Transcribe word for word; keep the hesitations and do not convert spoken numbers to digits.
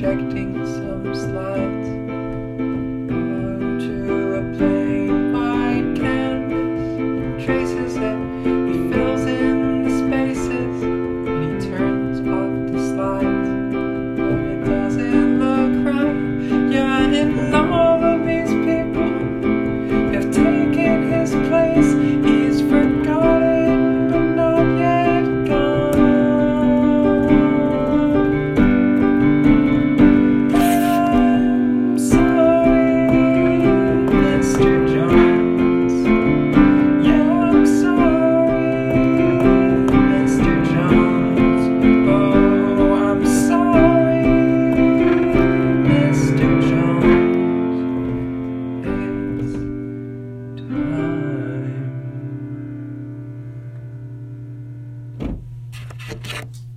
projecting some slides onto a plain white canvas, traces it, he fills in the spaces, and he turns off the slides, but it doesn't look right. Yeah, and all of these people have taken his place. He's forgotten but not yet gone. I'm sorry, Mister Jones. Yeah, I'm sorry, Mister Jones. Oh, I'm sorry, Mister Jones. It's time.